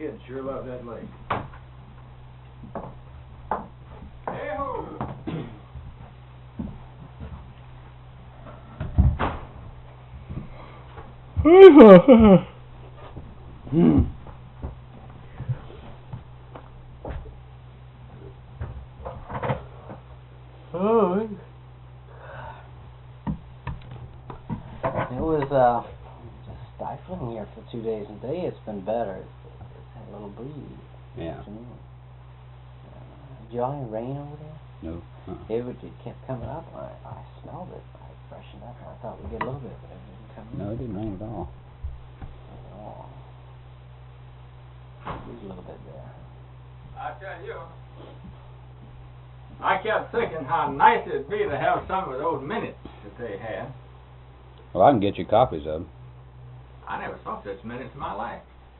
kids sure love that lake. Hey-ho! It was just stifling here for 2 days. Today it's been better. It's had a little breeze. Yeah. Did y'all hear rain over there? No. It kept coming up. I smelled it. I freshened up. I thought we'd get a little bit, but it didn't come in. No, it didn't rain at all. There's a little bit there. I tell you, I kept thinking how nice it'd be to have some of those minutes that they had. Well, I can get you copies of them. I never saw such minutes in my life.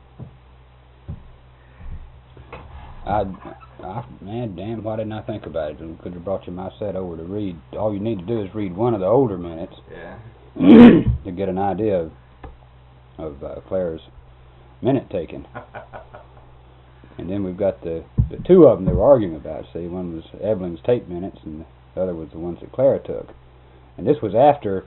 Man, damn, why didn't I think about it? I could have brought you my set over to read. All you need to do is read one of the older minutes. Yeah. To get an idea of Clara's minute taking. And then we've got the two of them they were arguing about. See, one was Evelyn's tape minutes, and the other was the ones that Clara took. And this was after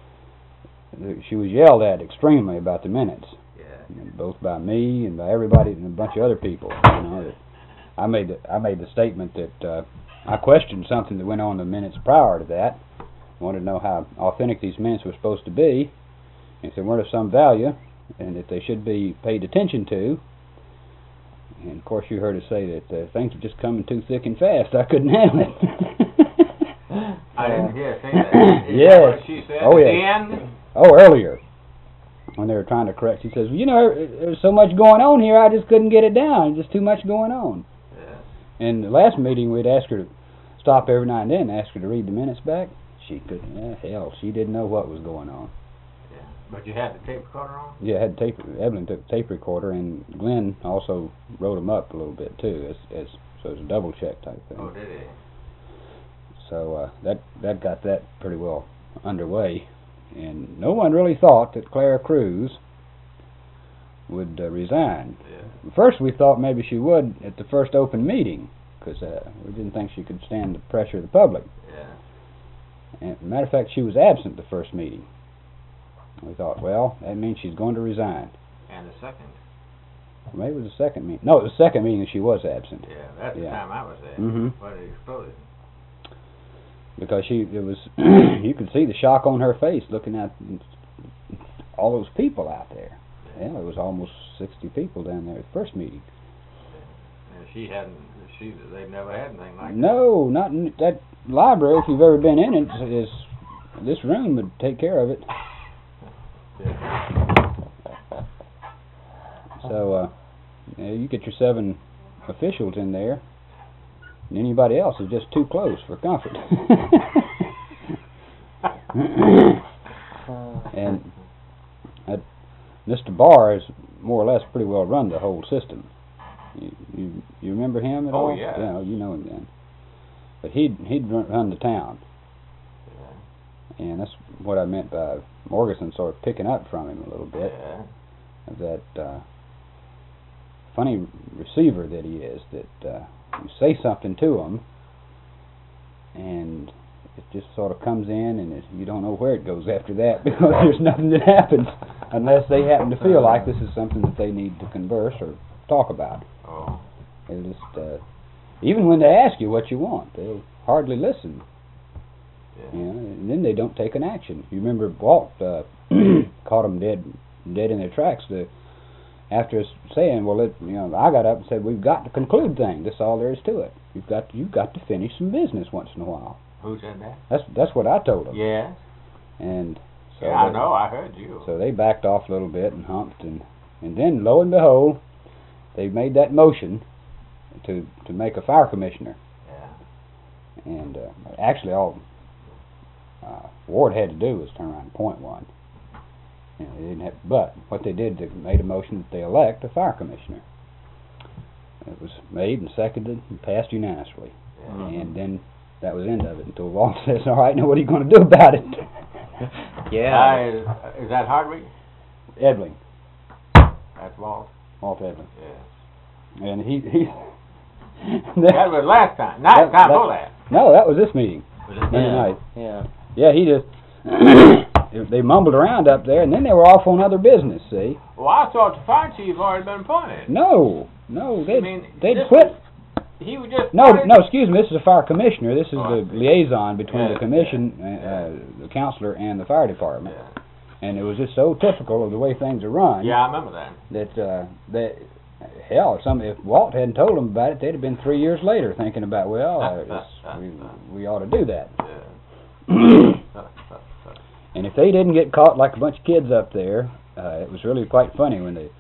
she was yelled at extremely about the minutes. Yeah. And both by me and by everybody and a bunch of other people. You know, I made the statement that I questioned something that went on in the minutes prior to that. I wanted to know how authentic these minutes were supposed to be, and if they weren't of some value, and that they should be paid attention to. And of course, you heard us say that things were just coming too thick and fast. I couldn't handle it. I didn't hear her say that. Is yes. that what she said Oh, at yes. the end? Oh, earlier, when they were trying to correct, she says, well, you know, there's so much going on here, I just couldn't get it down. Just too much going on. Yeah. In the last meeting, we'd ask her to stop every now and then and ask her to read the minutes back. She couldn't. Hell, she didn't know what was going on. Yeah. But you had the tape recorder on? Yeah, had tape. Evelyn took the tape recorder, and Glenn also wrote them up a little bit too, so it was a double check type thing. Oh, did he? So that got that pretty well underway, and no one really thought that Clara Cruz would resign. Yeah. First, we thought maybe she would at the first open meeting, because we didn't think she could stand the pressure of the public. Yeah. And, as a matter of fact, she was absent the first meeting. We thought, well, that means she's going to resign. And the second? Maybe it was the second meeting. No, it was the second meeting that she was absent. Yeah, that's the time I was there. Mm-hmm. When it exploded. Because you could see the shock on her face looking at all those people out there. Yeah, there was almost 60 people down there at the first meeting. Yeah. And they've never had anything like that. No, not in that library. If you've ever been in it, this room would take care of it. Yeah. So, you get your 7 officials in there, and anybody else is just too close for comfort. And Mr. Barr has more or less pretty well run the whole system. You remember him at all? Oh, yeah. Yeah, you know him then. But he'd run the town. Yeah. And that's what I meant by Morgeson sort of picking up from him a little bit. Yeah. That funny receiver that he is, that you say something to him, and it just sort of comes in, and you don't know where it goes after that, because there's nothing that happens unless they happen to feel like this is something that they need to converse or talk about. Oh. They just, even when they ask you what you want, they'll hardly listen. Yeah. You know, and then they don't take an action. You remember Walt caught them dead in their tracks. After saying, well, I got up and said, we've got to conclude things. That's all there is to it. You've got to finish some business once in a while. Who said that? That's what I told them. Yes. And so yeah, I know. I heard you. So they backed off a little bit and humped, and then lo and behold, they made that motion to make a fire commissioner. Yeah. And actually, all Ward had to do was turn around and point one. You know, they didn't have, but what they did, they made a motion that they elect a fire commissioner. It was made and seconded and passed unanimously. Yeah. And then that was the end of it until Walt says, all right, now what are you going to do about it? Yeah. Is that Hardwick? Edling. That's Walt. Walt Edling. Yeah. And he That was last time. Night time before that. No, that was this meeting. Was it Monday Yeah. night. Yeah. Yeah, he just they mumbled around up there, and then they were off on other business. See? Well, I thought the fire chief already been appointed. No, they'd this quit. He was just No, excuse me. This is a fire commissioner. This is Oh, I the see. liaison between the Yeah, commission, yeah. the counselor, and the fire department. Yeah. And it was just so typical of the way things are run Yeah, I remember that. that hell, if Walt hadn't told them about it, they'd have been 3 years later thinking about, we ought to do that. Yeah. And if they didn't get caught like a bunch of kids up there, it was really quite funny when they,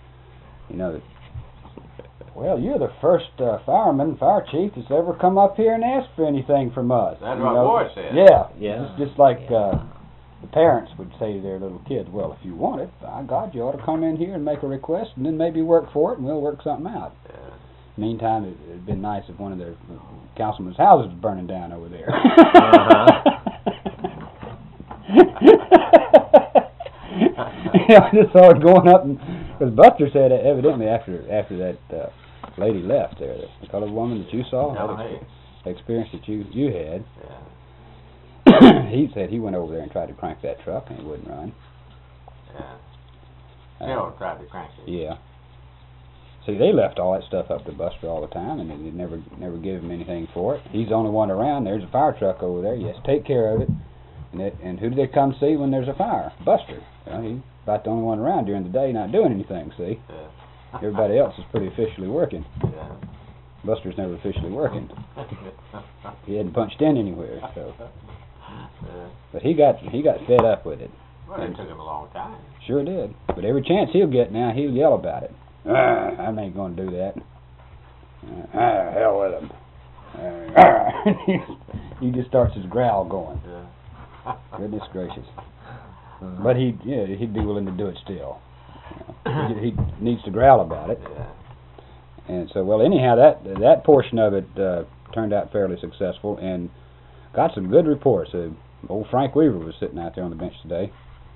well, you're the first fire chief that's ever come up here and asked for anything from us. That's what Ward said. Yeah, Yeah. Just like the parents would say to their little kids, well, if you want it, by God, you ought to come in here and make a request and then maybe work for it and we'll work something out. Yeah. Meantime, it'd been nice if one of their councilmen's houses was burning down over there. Just saw it going up, because Buster said that evidently after that lady left there, the colored woman that you saw, No, had hey. experience that you had. Yeah. He said he went over there and tried to crank that truck and it wouldn't run. Yeah. Still tried to crank it. Yeah. See, they left all that stuff up to Buster all the time, and they never give him anything for it. He's the only one around. There's a fire truck over there. He has to take care of it. And who do they come see when there's a fire? Buster. Well, he's about the only one around during the day not doing anything, see? Yeah. Everybody else is pretty officially working. Yeah. Buster's never officially working. He hadn't punched in anywhere, so. Yeah. But he got fed up with it. Well, it took him a long time. Sure did. But every chance he'll get now, he'll yell about it. I ain't going to do that. Hell with him. He just starts his growl going. Yeah. Goodness gracious. But he'd be willing to do it still. He needs to growl about it. Yeah. And so, well, anyhow, that portion of it turned out fairly successful and got some good reports. Old Frank Weaver was sitting out there on the bench today,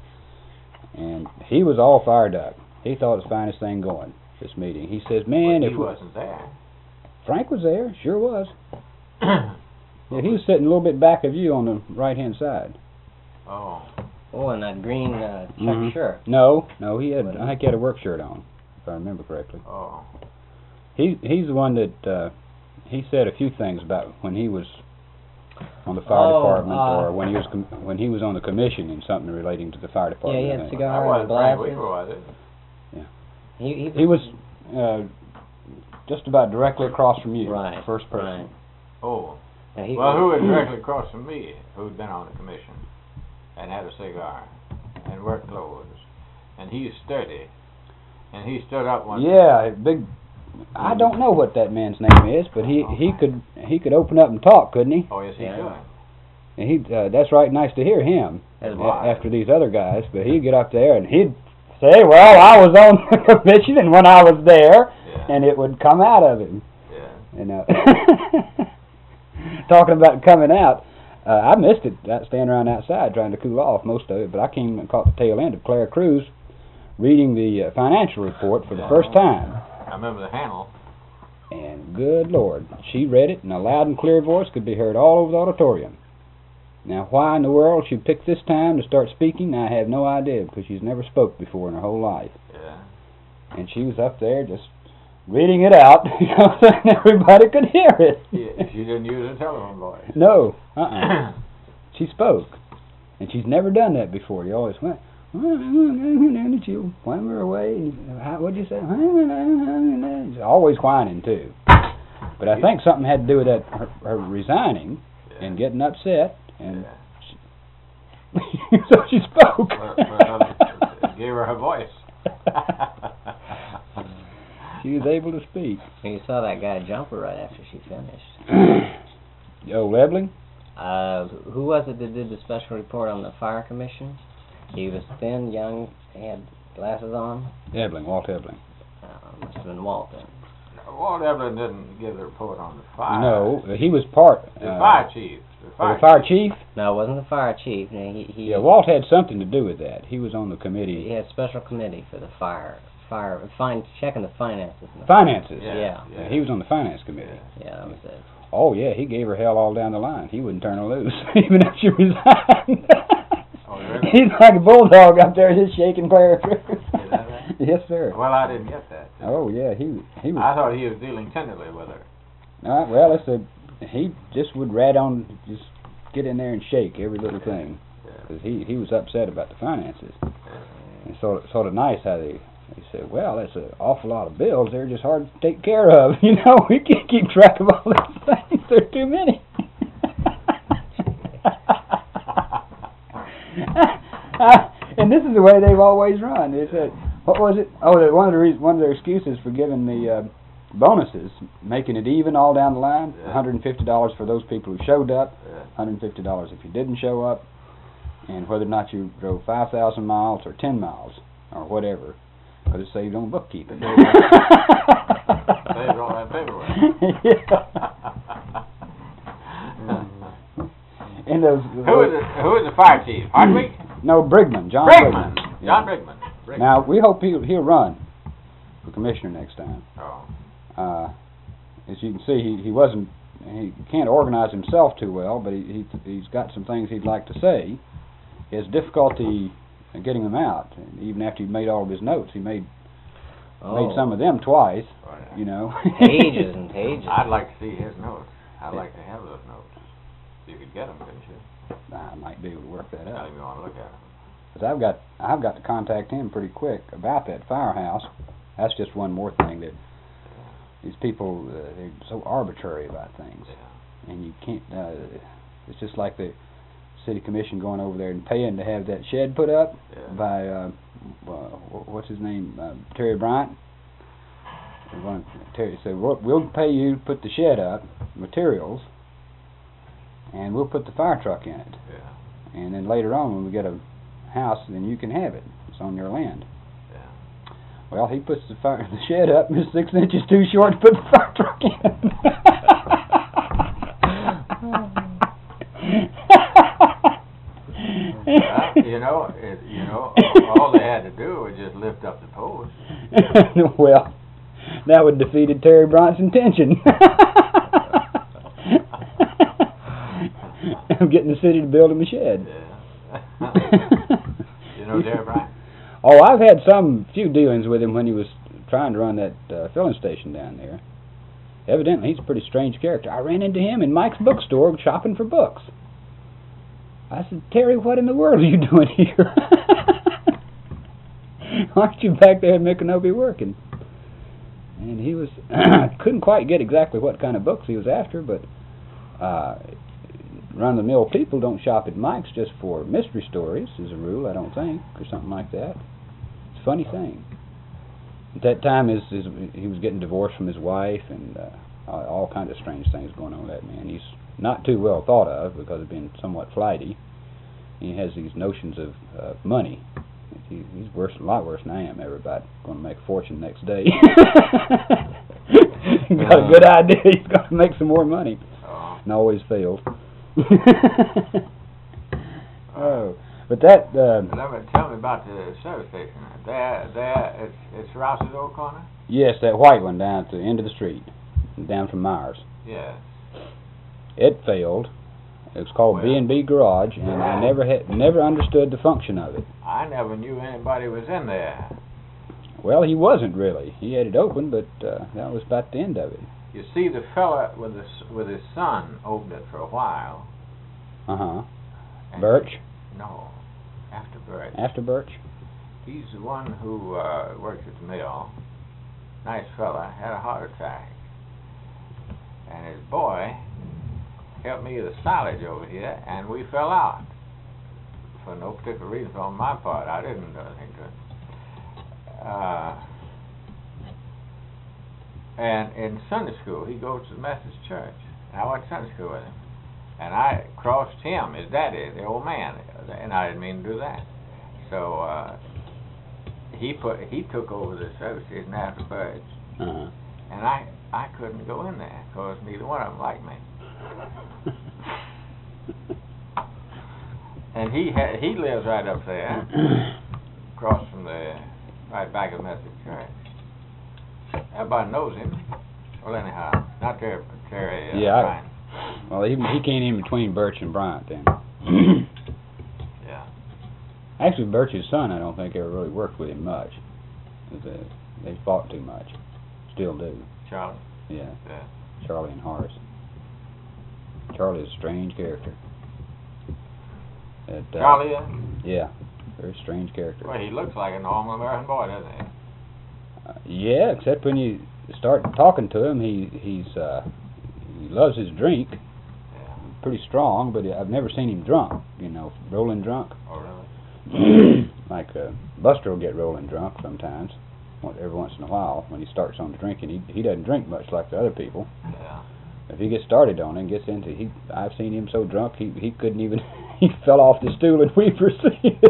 and he was all fired up. He thought it was the finest thing going, this meeting. He says, man, But if he wasn't there. Frank was there, sure was. Yeah, he was sitting a little bit back of you on the right-hand side. Oh. Oh, and that green check Mhm. shirt. No, he had. I think he had a work shirt on, if I remember correctly. Oh. He's the one that he said a few things about when he was on the fire department, or when he was on the commission and something relating to the fire Yeah, department. he had a That cigar and wasn't Frank glasses. Weaver, was it? He He was just about directly across from you, right. first person. Right. Oh. Now, he Well, who was directly across from me, who'd been on the commission, and had a cigar, and work clothes, and he's sturdy, and he stood up one. Yeah, big. I don't know what that man's name is, but he could open up and talk, couldn't he? Oh yes, he Yeah. could. And he that's right, nice to hear him That's after these other guys. But he'd get up there and he'd say, "Well, I was on the commission, and when I was there," Yeah. and it would come out of him. Yeah. And talking about coming out, I missed it. Standing around outside trying to cool off most of it, but I came and caught the tail end of Claire Cruz reading the financial report for the first time. I remember the handle. And good Lord, she read it in a loud and clear voice, could be heard all over the auditorium. Now, why in the world she picked this time to start speaking, I have no idea, because she's never spoke before in her whole life. Yeah. And she was up there just reading it out, and everybody could hear it. Yeah, she didn't use a telephone voice. No, She spoke, and she's never done that before. You always went, you when we're away, what'd you say? She's always whining too. But I think something had to do with that her resigning and getting upset, and so she spoke. Gave her voice. She was able to speak. You saw that guy jumper right after she finished. Oh, Lebling? Who was it that did the special report on the fire commission? He was thin, young, he had glasses on. Ebling, Walt Ebling. Must have been Walt then. Walt Evelyn didn't give the report on the fire. No, he was part. The fire chief. The fire chief? No, it wasn't the fire chief. He Yeah, Walt had something to do with that. He was on the committee. He had a special committee for the fire checking the finances. Finances. Yeah. Yeah, he was on the finance committee. Yeah, that was it. Oh yeah, he gave her hell all down the line. He wouldn't turn her loose, even if she resigned. Oh, really? He's like a bulldog up there, just shaking Claire. Is that right? Yes, sir. Well, I didn't get that. Oh yeah, he was. I thought he was dealing tenderly with her. Well, he just would just get in there and shake every little thing, because he was upset about the finances. And sort of nice how they said, well, that's an awful lot of bills. They're just hard to take care of. You know, we can't keep track of all these things. There are too many. And this is the way they've always run. They said, what was it? Oh, one of their excuses for giving the bonuses, making it even all down the line. $150 for those people who showed up. $150 if you didn't show up, and whether or not you drove 5,000 miles or 10 miles or whatever, because it saved on bookkeeping. Saved all that paperwork. And those, who is the fire chief? Hardwick? No, Brigman. John Brigman. Yeah. John Brigman. Now we hope he'll run for commissioner next time. Oh. As you can see, he can't organize himself too well, but he's got some things he'd like to say. He has difficulty getting them out, and even after he made all of his notes. He made some of them twice. Oh, yeah. You know, pages and pages. I'd like to see his notes. I'd like to have those notes. You could get them, couldn't you? I might be able to work that Tell out. him you want to look at them. Because I've got to contact him pretty quick about that firehouse. That's just one more thing that these people they're so arbitrary about things, and you can't. It's just like the city commission going over there and paying to have that shed put up by what's his name, Terry Bryant. Terry said, "We'll pay you to put the shed up, materials, and we'll put the fire truck in it. Yeah. And then later on, when we get a house, then you can have it. It's on your land." Yeah. Well, he puts the shed up, and it's 6 inches too short to put the fire truck in. Well, all they had to do was just lift up the post. Well, that would have defeated Terry Bryant's intention. I'm getting the city to build him a shed. Yeah. You know Terry Bryant? Oh, I've had few dealings with him when he was trying to run that filling station down there. Evidently, he's a pretty strange character. I ran into him in Mike's bookstore shopping for books. I said, "Terry, what in the world are you doing here? Aren't you back there at Micanopy working?" And he was, couldn't quite get exactly what kind of books he was after, but run-of-the-mill people don't shop at Mike's just for mystery stories, as a rule, I don't think, or something like that. It's a funny thing. At that time, he was getting divorced from his wife, and all kinds of strange things going on with that man. He's not too well thought of because of being somewhat flighty. He has these notions of money. He's a lot worse than I am. Everybody going to make a fortune next day. Got a good idea. He's going to make some more money, and always fails. Oh, but that. Tell me about the service station. It's Rouse's Old Corner. Yes, that white one down at the end of the street, down from Myers. Yes. It failed. It was called B&B Garage, and I never understood the function of it. I never knew anybody was in there. Well, he wasn't really. He had it open, but that was about the end of it. You see, the fella with his son opened it for a while. Birch? No, after Birch. After Birch? He's the one who works at the mill. Nice fella. Had a heart attack. And his boy helped me with the silage over here, and we fell out. For no particular reason on my part. I didn't do anything to it. And in Sunday school, he goes to the Methodist church. And I went to Sunday school with him. And I crossed him, his daddy, the old man, and I didn't mean to do that. So he took over the services after Birch. And I couldn't go in there because neither one of them liked me. And he lives right up there, across from the right back at Methodist Church. Everybody knows him. Well, anyhow, not Terry. Yeah, Bryant. Well, he came in between Birch and Bryant then. Yeah. Actually, Birch's son, I don't think ever really worked with him much. They fought too much. Still do. Charlie. Yeah. Yeah. Charlie and Horace. Charlie is a strange character. Charlie. Yeah. Very strange character. Well, he looks like a normal American boy, doesn't he? Yeah, except when you start talking to him, he loves his drink. Yeah. Pretty strong, but I've never seen him drunk. You know, rolling drunk. Oh, really? Like Buster will get rolling drunk sometimes, every once in a while. When he starts on drinking, he doesn't drink much like the other people. Yeah. If he gets started on it and gets into, I've seen him so drunk he couldn't even. He fell off the stool in Weaver City.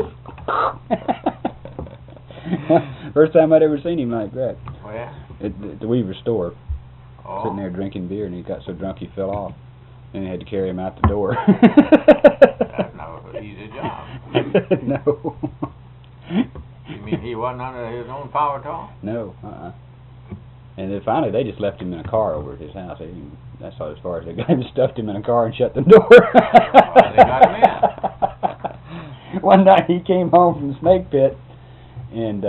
First time I'd ever seen him like that. Oh, yeah? At the Weaver store. Oh. Sitting there drinking beer, and he got so drunk he fell off. And they had to carry him out the door. That's not an easy job. No. You mean he wasn't under his own power at all? No, And then finally they just left him in a car over at his house. That's all as far as they got him. Stuffed him in a car and shut the door. Well, they got him in. One night he came home from the snake pit, and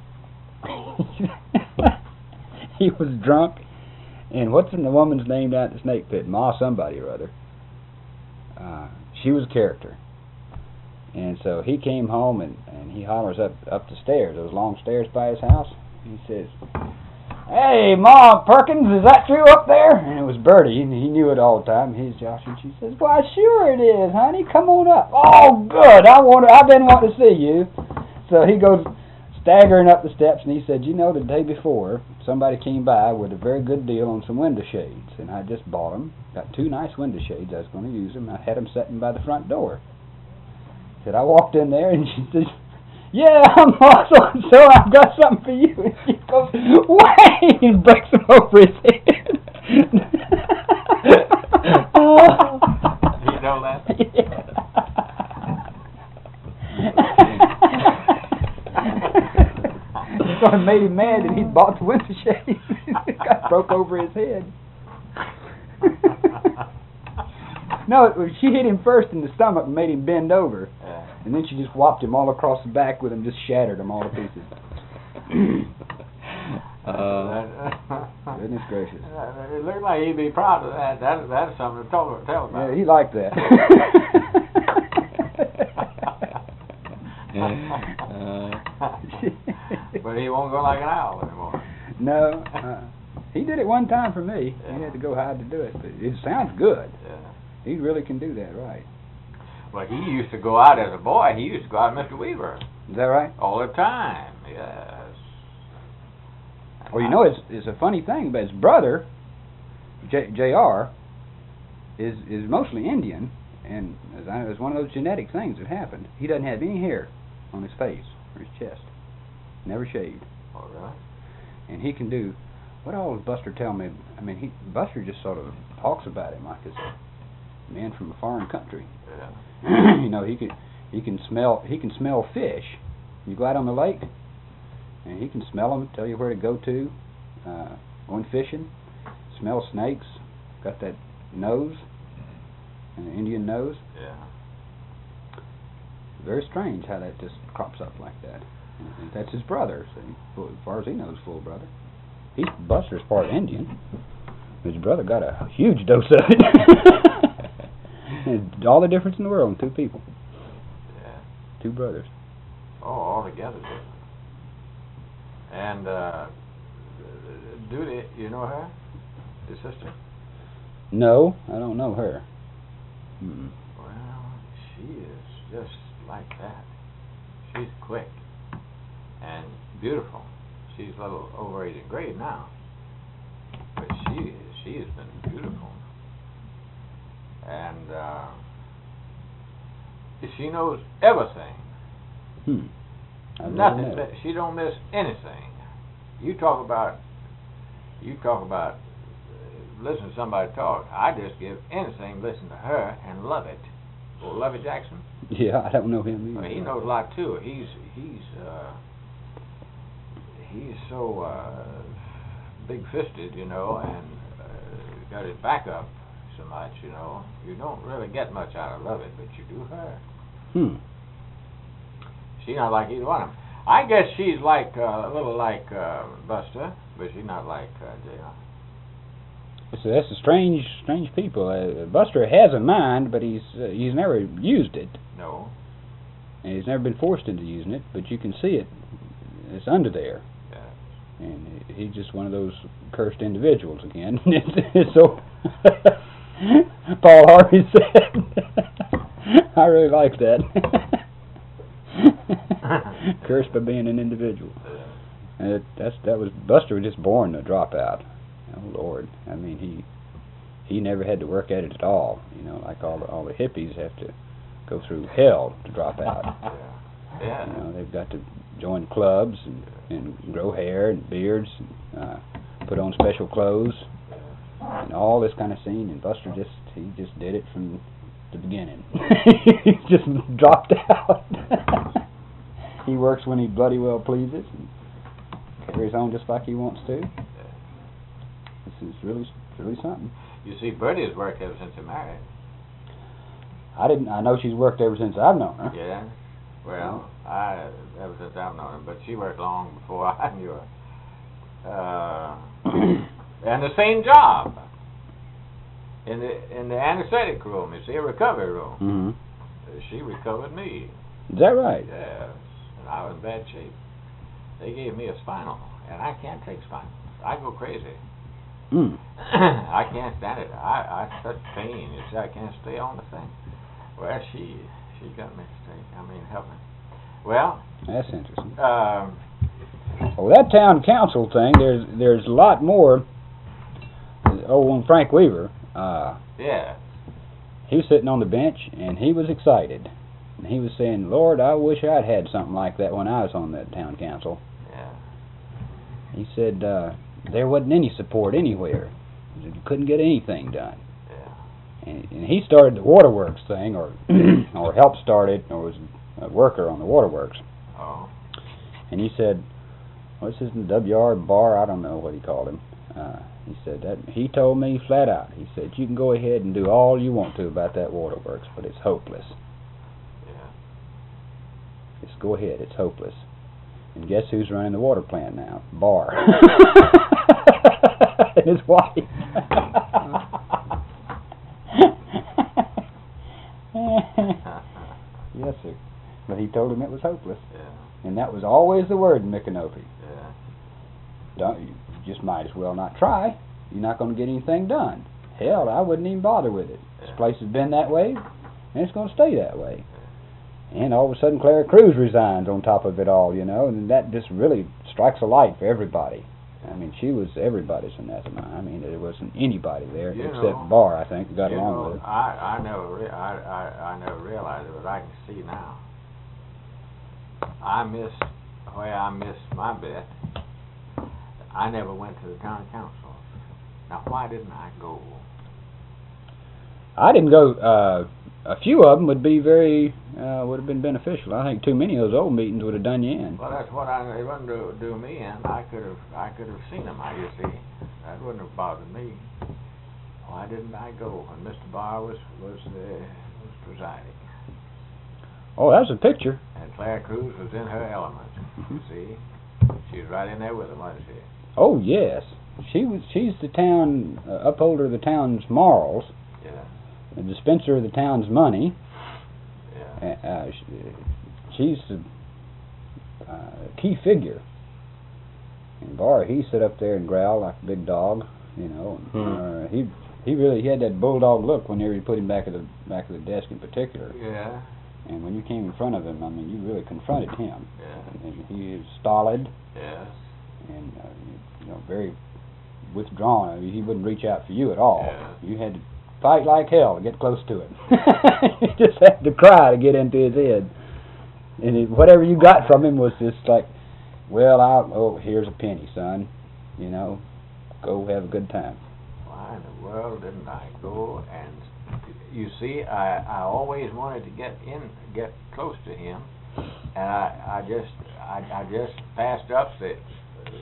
he was drunk. And what's the woman's name down at the snake pit? Ma somebody or other. She was a character. And so he came home and he hollers up the stairs, those long stairs by his house. He says, "Hey, Ma Perkins, is that true up there?" And it was Bertie, and he knew it all the time. He's Josh, and she says, "Why, sure it is, honey. Come on up." "Oh, good. I've been wanting to see you." So he goes staggering up the steps, and he said, "You know, the day before, somebody came by with a very good deal on some window shades, and I just bought them. Got 2 nice window shades. I was going to use them. I had them sitting by the front door." Said, I walked in there, and she says, "Yeah, I'm awesome, so I've got something for you." And she goes, "Wait!" and breaks him over his head. You know that? Yeah. So it made him mad that he'd bought the window shades. It got broke over his head. No, she hit him first in the stomach and made him bend over. Yeah. And then she just whopped him all across the back with him, just shattered him all to pieces. Goodness gracious. It looked like he'd be proud of that. That's something to tell about. Yeah, he liked that. But he won't go like an owl anymore. No. He did it one time for me. Yeah. He had to go hide to do it. But it sounds good. Yeah. He really can do that right. But he used to go out as a boy. He used to go out with Mr. Weaver Is that right? all the time. Yes. Well, you know, it's a funny thing, but his brother, J.R., is mostly Indian, and it's one of those genetic things that happened. He doesn't have any hair on his face or his chest. Never shaved. Oh, really? And he can do, what all does Buster tell me? I mean, Buster just sort of talks about him like it's a man from a foreign country. Yeah. You know, he can smell fish. You go out on the lake, and he can smell them, tell you where to go to. Going fishing, smell snakes. Got that nose, an Indian nose. Yeah. Very strange how that just crops up like that. And that's his brother. See, as far as he knows, full brother. Buster's part Indian. His brother got a huge dose of it. And all the difference in the world in 2 people. Yeah. 2 brothers. Oh, all together different. And Duty, you know her? His sister? No, I don't know her. Mm-mm. Well, she is just like that. She's quick and beautiful. She's a little over 80 grade now, but she has been beautiful. And she knows everything. Nothing. She don't miss anything. You talk about listen to somebody talk. I just give anything, listen to her, and love it. Well, Lovey Jackson. Yeah, I don't know him either. Well, he knows a lot too. He's so big-fisted, you know, and got his back up so much, you know, you don't really get much out of Lovett, but you do her. She's not like either one of them. I guess she's like a little like Buster, but she's not like J.R. So that's a strange people. Buster has a mind, but he's never used it. No. And he's never been forced into using it, but you can see it. It's under there. Yeah. And he's just one of those cursed individuals again. It's so Paul Harvey said. I really like that. Cursed by being an individual. And that was Buster was just born to drop out. Oh Lord! I mean, he never had to work at it at all. You know, like all the hippies have to go through hell to drop out. Yeah. You know, they've got to join clubs and grow hair and beards, and put on special clothes, and all this kind of scene. And Buster he just did it from the beginning. He just dropped out. He works when he bloody well pleases, and carries on just like he wants to. This is really something. You see, Bertie's worked ever since he married. I know she's worked ever since I've known her. Yeah. Well, ever since I've known her, but she worked long before I knew her. And the same job. In the anesthetic room, you see, a recovery room. Mm-hmm. She recovered me. Is that right? Yes. And I was in bad shape. They gave me a spinal, and I can't take spinal. I go crazy. I can't stand it. I such pain. You see, I can't stay on the thing. Well, she got me straight. I mean, help me. Well, that's interesting. Well, that town council thing. There's a lot more. On Frank Weaver. Yeah. He was sitting on the bench, and he was excited. And he was saying, "Lord, I wish I'd had something like that when I was on that town council." Yeah. He said there wasn't any support anywhere. You couldn't get anything done. Yeah. And he started the waterworks thing, or or helped start it, or was a worker on the waterworks. Oh. And he said, what's his name, W.R. Barr? I don't know what he called him. He said that he told me flat out. He said, you can go ahead and do all you want to about that waterworks, but it's hopeless. Yeah. Just go ahead. It's hopeless. And guess who's running the water plant now? Barr. And his wife. Yes, sir. But he told him it was hopeless. Yeah. And that was always the word in Micanopy. Yeah. You just might as well not try. You're not going to get anything done. Hell, I wouldn't even bother with it. Yeah. This place has been that way, and it's going to stay that way. And all of a sudden, Clara Cruz resigns on top of it all, you know, and that just really strikes a light for everybody. I mean, she was everybody's anathema. I mean, there wasn't anybody there except Barr, I think, who got along with it. I never realized it, but I can see now. I missed my bet. I never went to the town council. Now, why didn't I go? I didn't go. A few of them would have been beneficial. I think too many of those old meetings would have done you in. Well, that's what it wouldn't do me in. I could have seen them. You see, that wouldn't have bothered me. Why didn't I go? And Mr. Barr was presiding. Oh, that was a picture. And Clara Cruz was in her element. Mm-hmm. See, she was right in there with him, wasn't she? Oh yes, she's the town upholder of the town's morals. Yeah. The dispenser of the town's money. Yeah. She's a key figure. And Barr, he sit up there and growl like a big dog, you know. He really had that bulldog look whenever you put him back at the desk in particular. Yeah. And when you came in front of him, I mean, you really confronted him. Yeah. And he is stolid. Yes. And very withdrawn. I mean, he wouldn't reach out for you at all. Yeah. You had to fight like hell to get close to him. You just had to cry to get into his head. And whatever you got from him was just like, well, here's a penny, son. You know, go have a good time. Why in the world didn't I go? And you see, I always wanted to get close to him, and I just passed up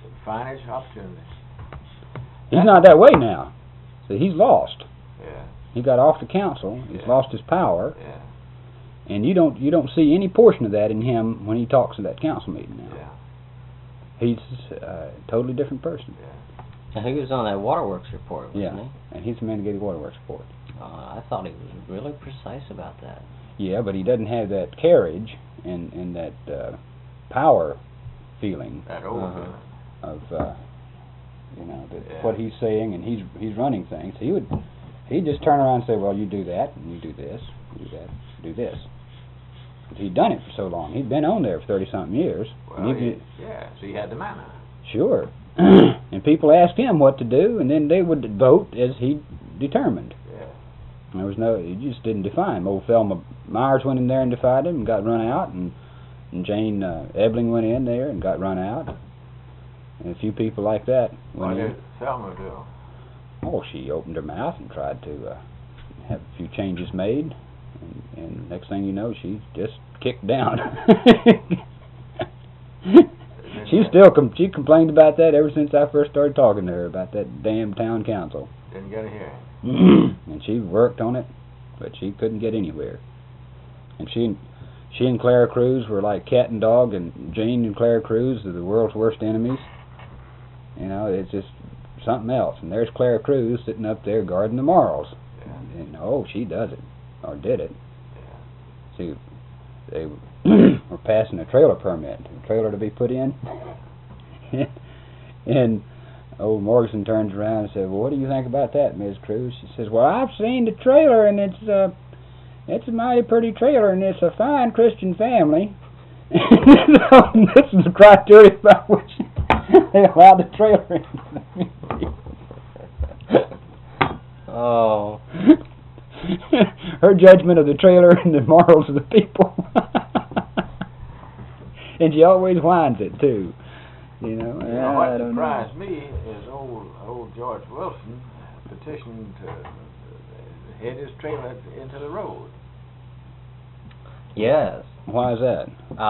find his opportunity. He's not that way now. See, he's lost. Yeah. He got off the council. He's Yeah. lost his power. Yeah. And you don't see any portion of that in him when he talks at that council meeting now. Yeah. He's a totally different person. Yeah. Now, he was on that waterworks report, wasn't Yeah, and he's the man who gave the waterworks report. he? I thought he was really precise about that. Yeah, but he doesn't have that carriage and that power feeling That old Uh-huh. feeling. of that Yeah. what he's saying, and he's running things. He'd just turn around and say, well, you do that, and you do this, you do that, do this. But he'd done it for so long. He'd been on there for 30-something years. Well, And he'd- yeah, so he had the manner. Sure. And people asked him what to do, and then they would vote as he determined. Yeah. He just didn't defy him. Old Thelma Myers went in there and defied him and got run out, and Jane Ebling went in there and got run out. And a few people like that What went in. did Thelma do? Oh, she opened her mouth and tried to have a few changes made, and next thing you know, she just kicked down. She complained about that ever since I first started talking to her about that damn town council. Didn't get a hearing. And she worked on it, but she couldn't get anywhere. And she and Clara Cruz were like cat and dog, and Jane and Clara Cruz are the world's worst enemies. You know, it's just something else. And there's Clara Cruz sitting up there guarding the morals. Yeah. And she does it, or did it. Yeah. See, they were passing a trailer permit, a trailer to be put in. And old Morrison turns around and says, well, what do you think about that, Ms. Cruz? She says, well, I've seen the trailer, and it's a mighty pretty trailer, and it's a fine Christian family. So this is the criteria by which they allowed the trailer in. Oh. Her judgment of the trailer and the morals of the people. And she always whines it, too. You know, What I don't surprised know. me is old George Wilson petitioned to head his trailer into the road. Yes. Why is that?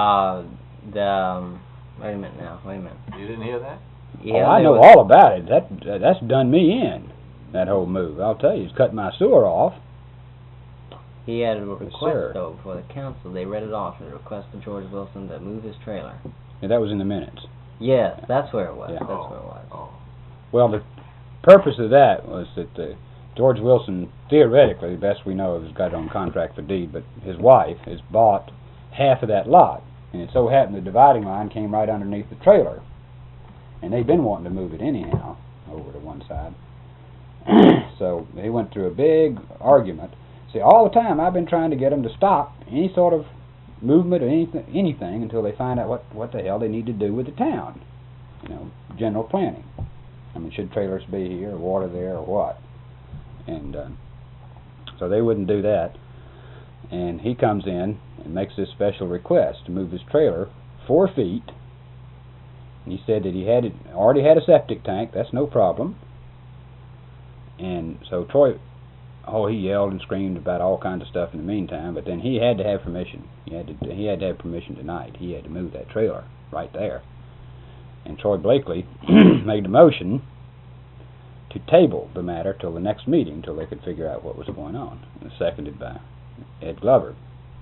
Wait a minute. You didn't hear that? Yeah, I there know was- all about it. That's done me in, that whole move. I'll tell you, it's cut my sewer off. He had a request, sir. though, before the council. They read it off, and a request for George Wilson to move his trailer. Yeah, that was in the minutes. Yes, that's where it was. Yeah. That's where it was. Oh. Well, the purpose of that was that George Wilson, theoretically, the best we know, has got it on contract for deed, but his wife has bought half of that lot. And it so happened the dividing line came right underneath the trailer. And they'd been wanting to move it anyhow, over to one side. So they went through a big argument. See, all the time I've been trying to get them to stop any sort of movement or anything until they find out what the hell they need to do with the town. You know, general planning. I mean, should trailers be here, or water there, or what? And so they wouldn't do that. And he comes in and makes this special request to move his trailer 4 feet. And he said that he already had a septic tank. That's no problem. And so Troy, he yelled and screamed about all kinds of stuff in the meantime. But then he had to have permission. He had to have permission tonight. He had to move that trailer right there. And Troy Blakely made the motion to table the matter till the next meeting, till they could figure out what was going on. And it was seconded by Ed Glover.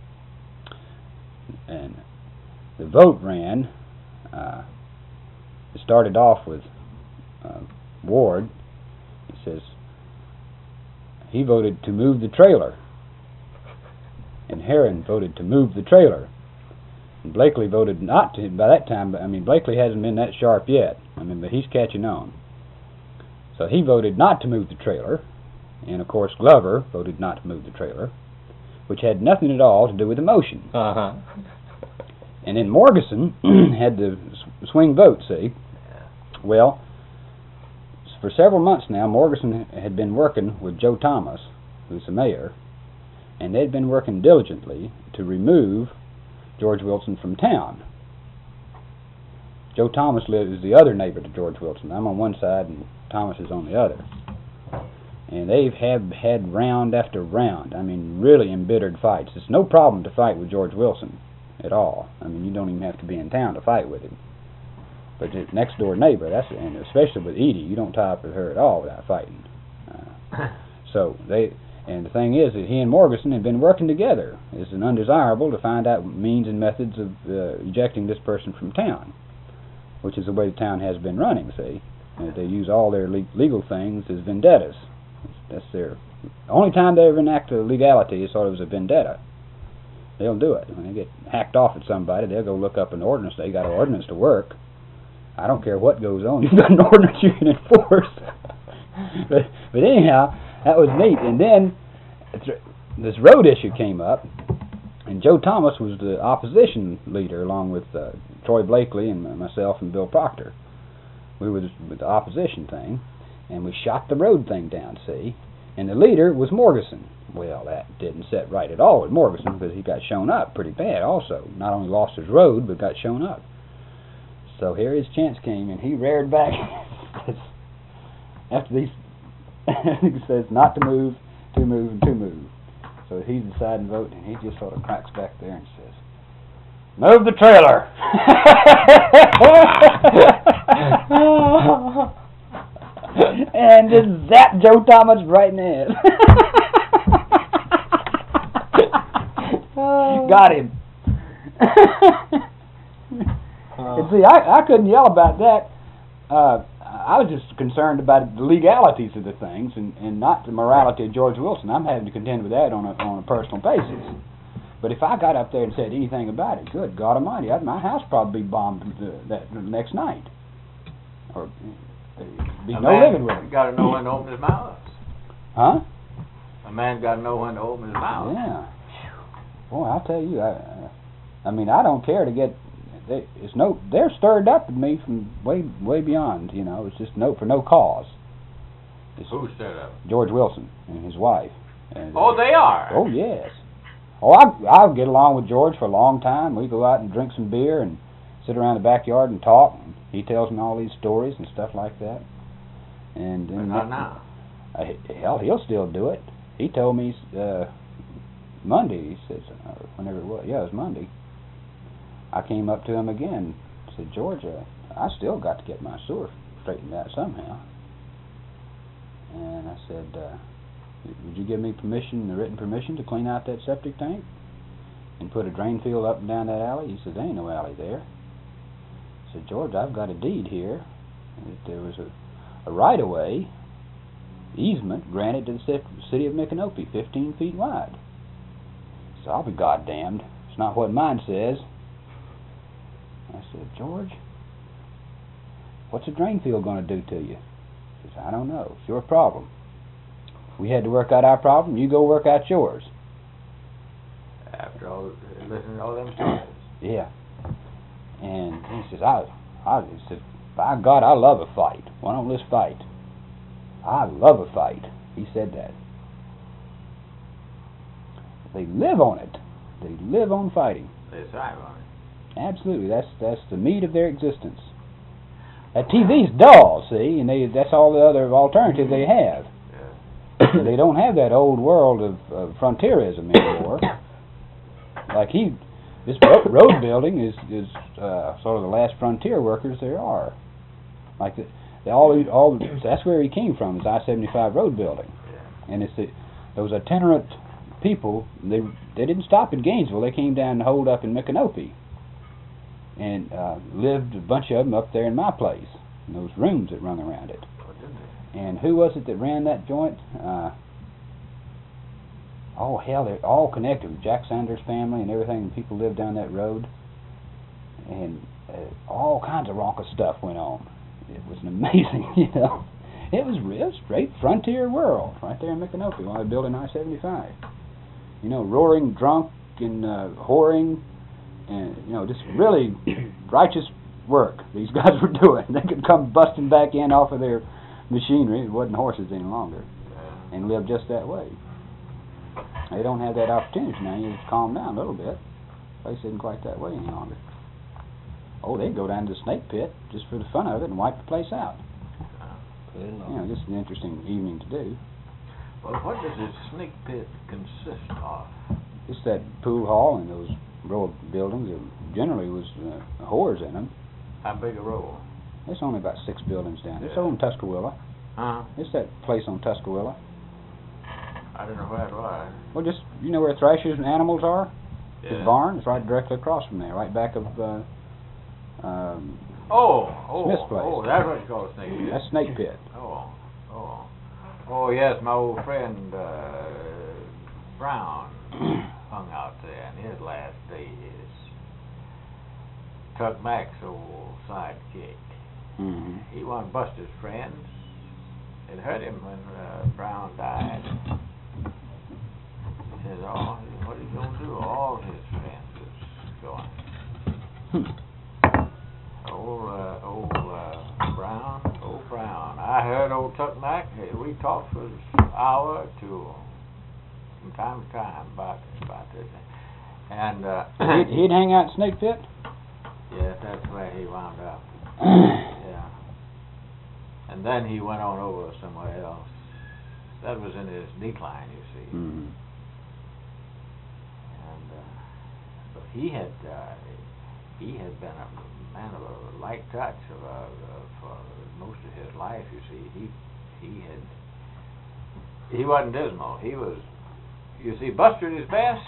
And the vote ran. It started off with Ward. He says he voted to move the trailer, and Herron voted to move the trailer. And Blakely voted not to. By that time, I mean, Blakely hasn't been that sharp yet. I mean, but he's catching on. So he voted not to move the trailer, and of course Glover voted not to move the trailer, which had nothing at all to do with the motion. Uh-huh. And then Morgeson had the swing vote, see? Well, for several months now, Morgeson had been working with Joe Thomas, who's the mayor, and they'd been working diligently to remove George Wilson from town. Joe Thomas is the other neighbor to George Wilson. I'm on one side and Thomas is on the other. And they've had round after round, I mean, really embittered fights. It's no problem to fight with George Wilson at all. I mean, you don't even have to be in town to fight with him. But the next door neighbor, and especially with Edie, you don't tie up with her at all without fighting. So and the thing is that he and Morgeson had been working together. It's an undesirable to find out means and methods of ejecting this person from town, which is the way the town has been running, see. And they use all their legal things as vendettas. That's their only time they ever enact a legality is sort of as a vendetta. They'll do it. When they get hacked off at somebody, they'll go look up an ordinance. They got an ordinance to work. I don't care what goes on. You've got an ordinance you can enforce. but anyhow, that was neat. And then this road issue came up, and Joe Thomas was the opposition leader along with Troy Blakely and myself and Bill Proctor. We were with the opposition thing, and we shot the road thing down, see? And the leader was Morgeson. Well, that didn't set right at all with Morgeson because he got shown up pretty bad also. Not only lost his road, but got shown up. So here his chance came, and he reared back. After these, he says not to move, to move, and to move. So he's deciding to vote, and he just sort of cracks back there and says, "Move the trailer!" And just zapped Joe Thomas right in the head. Got him. And see, I couldn't yell about that. I was just concerned about the legalities of the things and not the morality of George Wilson. I'm having to contend with that on a personal basis. But if I got up there and said anything about it, good God Almighty, my house probably be bombed that next night. Or there'd be no living with him. Got to know when to open his mouth. Huh? A man got to know when to open his mouth. Yeah. Boy, I'll tell you, I mean, I don't care to get. They're stirred up at me from way beyond. You know, it's just for no cause. Who stirred up? George Wilson and his wife. And, oh, they are. Oh yes. Oh, I'll get along with George for a long time. We go out and drink some beer and sit around the backyard and talk. And he tells me all these stories and stuff like that. And but not now. Hell, he'll still do it. He told me Monday. He says, whenever it was, yeah, it was Monday. I came up to him again. Said, "George, I still got to get my sewer straightened out somehow." And I said, "Would you give me permission, the written permission, to clean out that septic tank and put a drain field up and down that alley?" He said, "There ain't no alley there." I said, "George, I've got a deed here. That there was a right-of-way easement granted to the city of Micanopy, 15 feet wide." So I'll be goddamned. It's not what mine says. I said, "George, what's a drain field going to do to you?" He says, "I don't know. It's your problem. We had to work out our problem. You go work out yours." After all, listening to all them stories. Yeah. And he says, he said, "By God, I love a fight. Why don't let's fight? I love a fight." He said that. They live on it. They live on fighting. They thrive on it. Absolutely. That's the meat of their existence. That TV's dull, see, and that's all the other alternative they have. Yeah. They don't have that old world of frontierism anymore. Like this road building is sort of the last frontier workers there are. Like that's where he came from, is I-75 road building. Yeah. And those itinerant people, they didn't stop in Gainesville. They came down and holed up in Micanopy. And lived, a bunch of them, up there in my place, in those rooms that rung around it. And who was it that ran that joint? Oh, hell, they're all connected with Jack Sanders' family and everything, and people lived down that road. And all kinds of raucous stuff went on. It was amazing, you know. It was real straight frontier world right there in Micanopy while they're building I-75. You know, roaring drunk and whoring. And, you know, just really righteous work these guys were doing. They could come busting back in off of their machinery, it wasn't horses any longer, and live just that way. They don't have that opportunity now. You just calm down a little bit. The place isn't quite that way any longer. Oh, they'd go down to the snake pit just for the fun of it and wipe the place out. You know, just an interesting evening to do. Well, what does this snake pit consist of? It's that pool hall and those row of buildings that generally was whores in them. How big a roll? It's only about 6 buildings down there. It's Yeah. over in Tuscarora. Huh? It's that place on Tuscarora. I don't know where it was. Well, just, you know where Thrashers and Animals are? Yeah. The barn is right directly across from there, right back of, Smith's place. Oh, that's what you call a snake pit. that's Snake Pit. Oh, yes, my old friend, Brown hung out there in his last days. Tuck Mack's old sidekick. Mm-hmm. He was Buster's friend. It hurt him when Brown died. He said, "Oh, what are you gonna do? All his friends is gone." Old Brown. I heard old Tuck Mack. We talked for an hour or two, from time to time about this. And He'd hang out in Snake Pit? yes, that's where he wound up. Yeah. And then he went on over somewhere else. That was in his decline, you see. Mm-hmm. And but he had been a man of a light touch for most of his life. You see, he wasn't dismal. He was, you see, Buster at his best.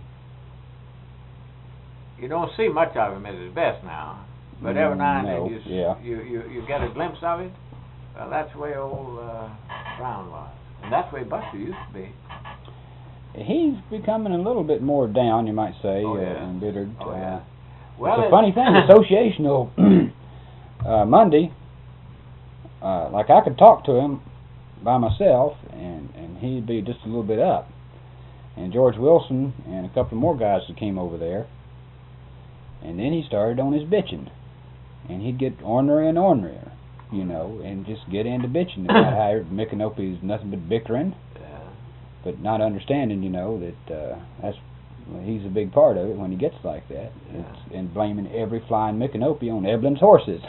You don't see much of him at his best now, but every now and then you get a glimpse of it. Well, that's the way old Brown was, and that's the way Buster used to be. He's becoming a little bit more down, you might say, Oh, yeah. embittered. Oh, yeah. Well, it's a funny thing, associational Monday, like I could talk to him by myself, and he'd be just a little bit up. And George Wilson and a couple more guys that came over there, and then he started on his bitching. And he'd get ornerier and ornerier, you know, and just get into bitching about how Micanopy is nothing but bickering, but not understanding, you know, that he's a big part of it when he gets like that. And blaming every flying Micanopy on Eblin's horses.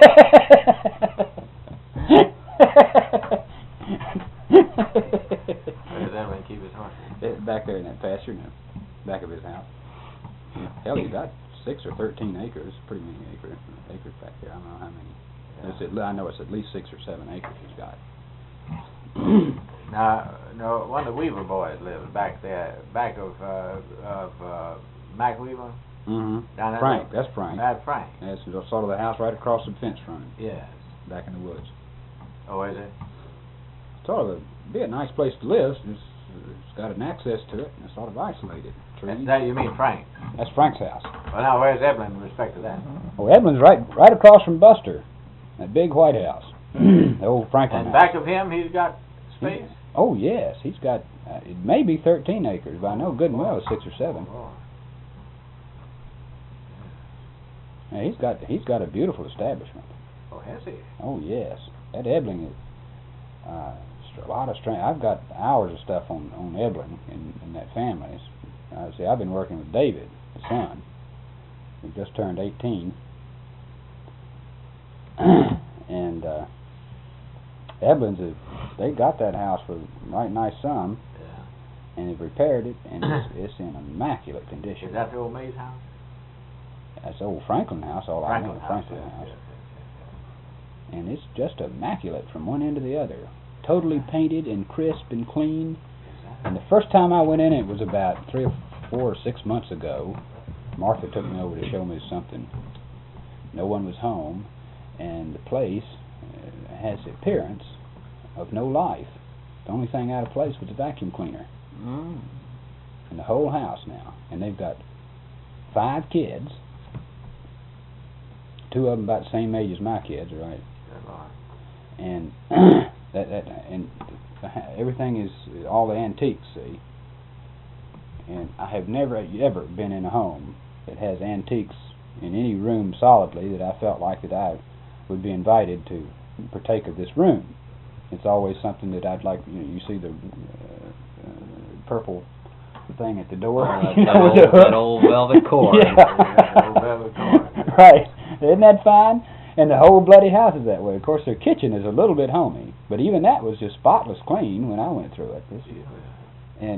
Where does Evelyn keep his horses? Back there in that pasture, in the back of his house. Hell, he got 6 or 13 acres, pretty many acres back there. I don't know how many. I know it's at least 6 or 7 acres he's got. Now, no, one of the Weaver boys lives back there, back of Mac Weaver. Mm-hmm. Down Frank, that's Frank. That's Frank. That's sort of the house right across the fence from him, Yes. back in the woods. Oh, is it? Sort of be a nice place to live. It's got an access to it, and it's sort of isolated. Trees. That you mean Frank? That's Frank's house. Well, now where's Evelyn in respect to that? Oh, Edmund's right across from Buster, that big white house, the old Franklin And house. back of him, he's got space. Oh yes, he's got it may be 13 acres, but I know good and well it's 6 or 7. Oh. Yeah, he's got a beautiful establishment. Oh, has he? Oh yes, that Ebling is a lot of strength. I've got hours of stuff on Ebling in that family. See, I've been working with David, the son. He just turned 18, and Eblin's they got that house for a right nice sum, Yeah. and they've repaired it, and it's in immaculate condition. Is that the old maid's house? That's the old Franklin house, all I know, Franklin yes, house. yes, yes, And it's just immaculate from one end to the other. Totally painted and crisp and clean. And the first time I went in, it was about 3 or 4 or 6 months ago. Martha took me over to show me something. No one was home, and the place has the appearance of no life. The only thing out of place was the vacuum cleaner. Mm. And the whole house now. And they've got 5 kids. 2 of them about the same age as my kids, right? Good Lord. And and everything is all the antiques, see. And I have never ever been in a home that has antiques in any room solidly that I felt like that I would be invited to partake of this room. It's always something that I'd like. You see the purple thing at the door. That old velvet cord. Yeah. Old velvet cord. Right. Isn't that fine? And the whole bloody house is that way. Of course, their kitchen is a little bit homey, but even that was just spotless clean when I went through it. And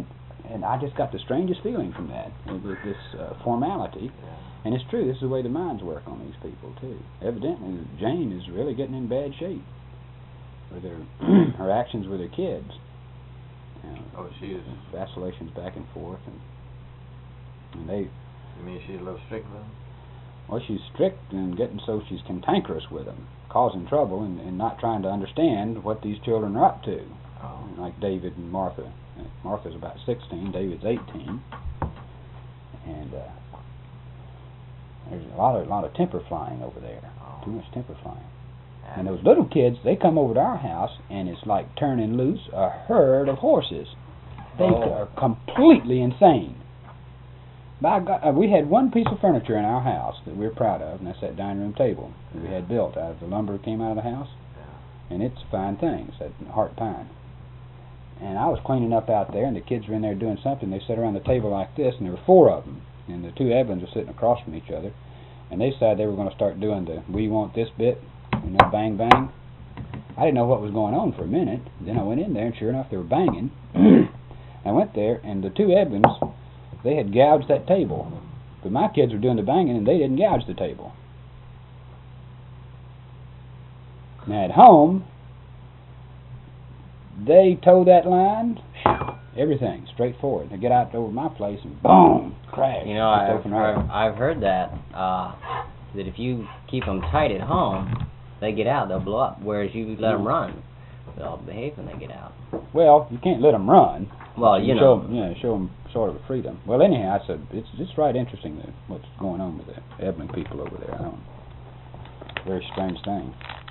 And I just got the strangest feeling from that, with this formality. Yeah. And it's true, this is the way the minds work on these people, too. Evidently, Jane is really getting in bad shape with her actions with her kids. You know, Oh, she is. vacillations back and forth, and they, You mean she's a little strict with them? well, she's strict and getting so she's cantankerous with them, causing trouble and not trying to understand what these children are up to. Oh. Like David and Martha. Martha's about 16, David's 18, and there's a lot of temper flying over there. Oh. Too much temper flying. And And those little kids, they come over to our house, and it's like turning loose a herd of horses. They are completely insane. By God, we had one piece of furniture in our house that we're proud of, and that's that dining room table that we had built out of the lumber that came out of the house. Yeah. And it's a fine thing. It's that heart pine. And I was cleaning up out there, and the kids were in there doing something. They sat around the table like this, and there were 4 of them. And the 2 Evelyns were sitting across from each other. And they decided they were going to start doing the "we want this" bit, you know, bang, bang. I didn't know what was going on for a minute. Then I went in there, and sure enough, they were banging. I went there, and the 2 Evelyns, they had gouged that table. But my kids were doing the banging, and they didn't gouge the table. Now at home, they toe that line, everything, straightforward. They get out over my place and boom, crash. You know, I've heard that that if you keep them tight at home, they get out, they'll blow up. Whereas you let them run, they'll behave when they get out. Well, you can't let them run. Well, you know. Show them sort of a freedom. Well, anyhow, I said it's right interesting what's going on with the Evelyn people over there. I don't. Very strange thing.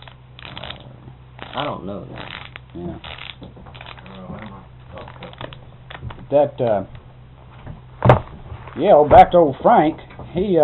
I don't know that. Yeah. What am I talking That yeah, back to old Frank. He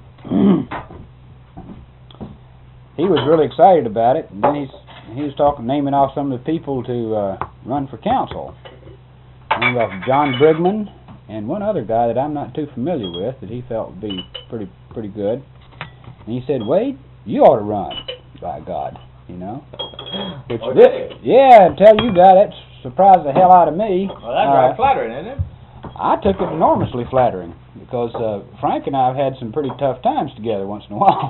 he was really excited about it, and then he was naming off some of the people to run for council. Named off John Brigman and one other guy that I'm not too familiar with that he felt would be pretty good. And he said, "Wade, you ought to run, by God, you know." Which Oh, did yeah, I tell you that surprised the hell out of me. Well, that's right flattering, isn't it? I took it enormously flattering because Frank and I have had some pretty tough times together once in a while.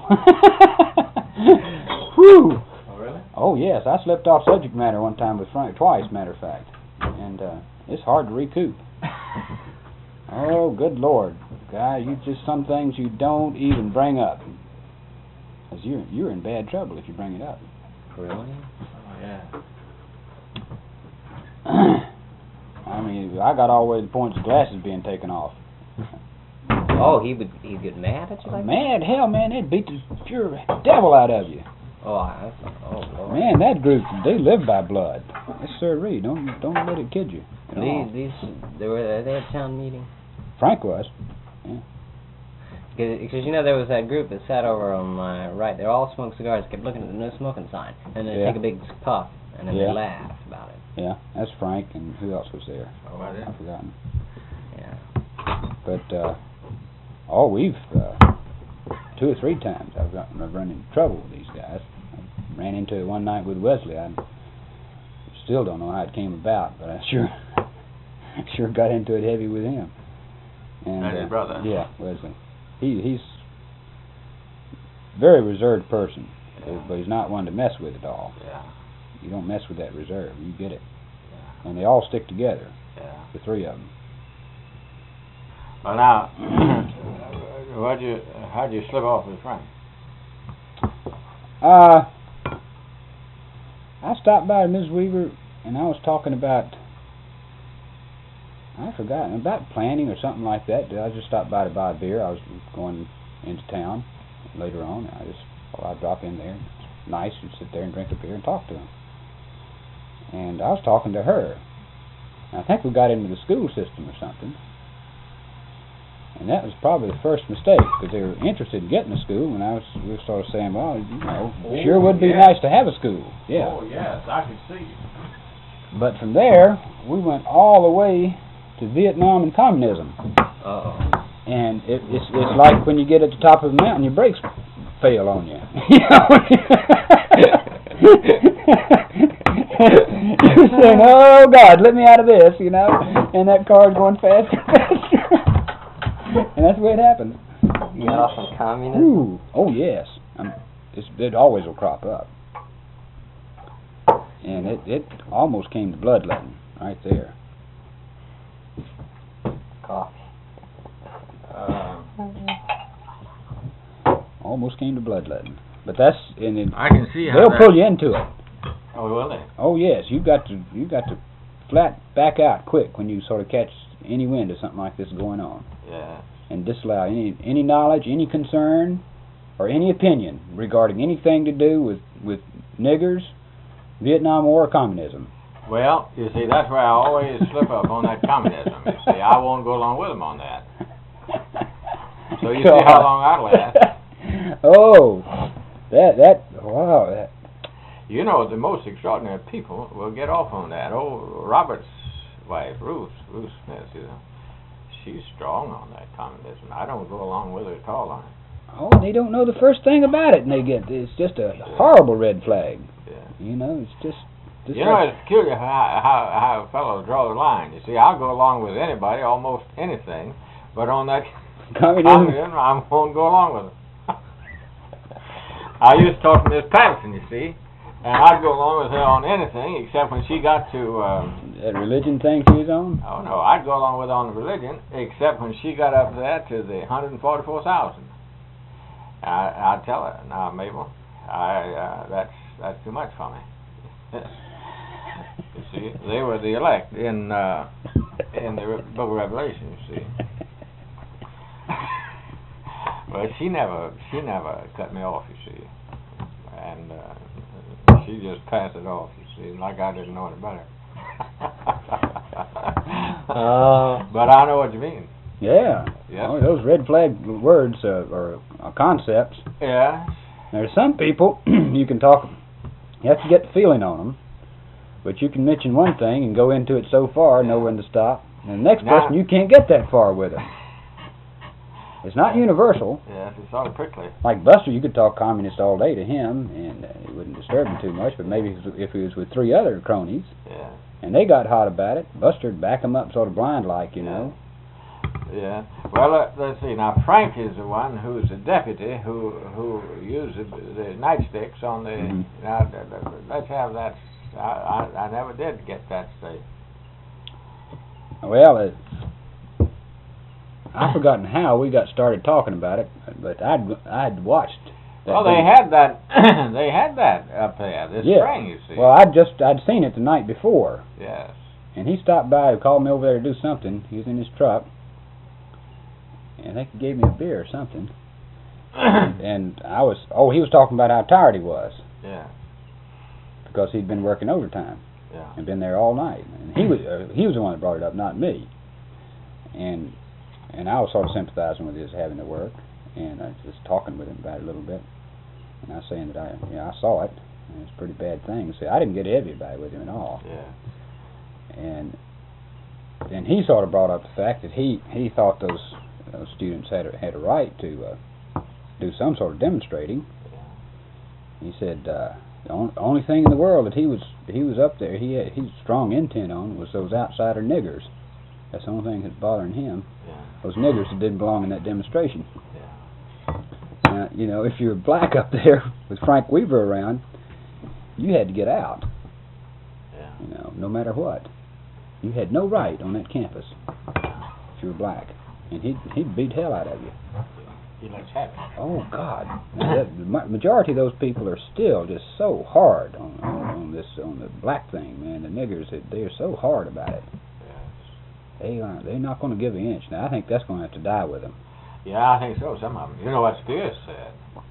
Whew. Oh, really? Oh yes, I slipped off subject matter one time with Frank, twice, matter of fact, and it's hard to recoup. Oh, good Lord, guy, you just some things you don't even bring up, because you're in bad trouble if you bring it up. Really? Oh, yeah. I mean, I got all the way to the point of glasses being taken off. Oh, he'd get mad at you like that? Mad, hell, man, they'd beat the pure devil out of you. Oh, Lord. Man, that group, they live by blood. Yes, sirree. Don't let it kid you. at all. They had town meeting. Frank was. Because you know there was that group that sat over on my right. They all smoked cigars, kept looking at the no smoking sign, and they'd take a big puff, and then they laughed about it. Yeah, that's Frank, and who else was there? Oh, I didn't. I've forgotten. Yeah. But we've 2 or 3 times I've run into trouble with these guys. I ran into it one night with Wesley. I still don't know how it came about, but I sure got into it heavy with him. And That's his brother. Yeah, Wesley. He's a very reserved person, but he's not one to mess with at all. Yeah. You don't mess with that reserve. You get it. Yeah. And they all stick together, Yeah. the 3 of them. Well, now, how'd you slip off with Frank? I stopped by Ms. Weaver, and I was talking about, I forgot, about planning or something like that. I just stopped by to buy a beer. I was going into town later on. I just thought I'd drop in there. It's nice. You'd sit there and drink a beer and talk to them. And I was talking to her. And I think we got into the school system or something. And that was probably the first mistake, because they were interested in getting a school, and we were sort of saying, well, you know, sure would be nice to have a school. Yeah. Oh, yes, I can see. But from there, we went all the way to Vietnam and communism. Uh-oh. And it's like when you get at the top of a mountain, your brakes fail on you. You're saying, oh, oh God, let me out of this, you know. And that car's going faster and faster. And that's the way it happens. You got off on communism? Ooh. Oh yes. It always will crop up. And it almost came to bloodletting right there. Coffee. Almost came to bloodletting. But that's I can see how they'll pull you into it. Oh, will they? Oh yes, you got to flat back out quick when you sort of catch any wind of something like this going on. Yeah. And disallow any knowledge, any concern, or any opinion regarding anything to do with niggers, Vietnam War, or communism. Well, you see, that's where I always slip up on that communism. You see, I won't go along with them on that. So you see how long I'd last. Oh, wow. That. You know, the most extraordinary people will get off on that. Oh, Robert's wife, Ruth Smith, you know, she's strong on that communism. I don't go along with her at all on it. Oh, they don't know the first thing about it, and it's just a horrible red flag. Yeah. You know, it's just you know, it's peculiar how fellows draw the line. You see, I'll go along with anybody, almost anything, but on that communism, I won't go along with it. I used to talk to Miss Patterson, you see, and I'd go along with her on anything except when she got to that religion thing she was on. Oh no, I'd go along with her on the religion except when she got up there to the 144,000. I'd tell her, "Now, Mabel, that's too much for me." You see, they were the elect in the Book of Revelation. You see, but she never cut me off. You see, and she just passed it off. You see, like I didn't know any better. But I know what you mean. Yeah. Yes. Oh, those red flag words or concepts. Yeah. There's some people you can talk. You have to get the feeling on them, but you can mention one thing and go into it so far, know when to stop. And the next person, you can't get that far with them. It's not universal. Yes, it's sort of prickly. Like Buster, you could talk communist all day to him, and it wouldn't disturb him too much. But maybe if he was with three other cronies, and they got hot about it, Buster'd back them up sort of blind-like, you know. Yeah. Well, let's see. Now, Frank is the one who's the deputy who used the nightsticks on the. Mm-hmm. Now, let's have that. I never did get that straight. Well, I've forgotten how we got started talking about it, but I'd watched. Well, they had that. They had that up there this spring. You see. Well, I'd seen it the night before. Yes. And he stopped by and called me over there to do something. He was in his truck. And I think he gave me a beer or something. and he was talking about how tired he was. Yeah. Because he'd been working overtime. Yeah. And been there all night. And he was the one that brought it up, not me. And I was sort of sympathizing with his having to work. And I was just talking with him about it a little bit. And I was saying that I saw it. And it's a pretty bad thing. See, I didn't get heavy about it with him at all. Yeah. And he sort of brought up the fact that he thought those students had a right to do some sort of demonstrating. He said the only thing in the world that he was up there he's strong intent on was those outsider niggers. That's the only thing that's bothering him. Yeah. Those niggers that didn't belong in that demonstration. Yeah. You know, if you were black up there with Frank Weaver around, you had to get out. Yeah. You know, no matter what, you had no right on that campus if you were black. And he'd beat hell out of you. He looks happy. Oh God! The majority of those people are still just so hard on the black thing, man. The niggers, they're so hard about it. Yes. They're not going to give an inch. Now I think that's going to have to die with them. Yeah, I think so. Some of them. You know what Spears said?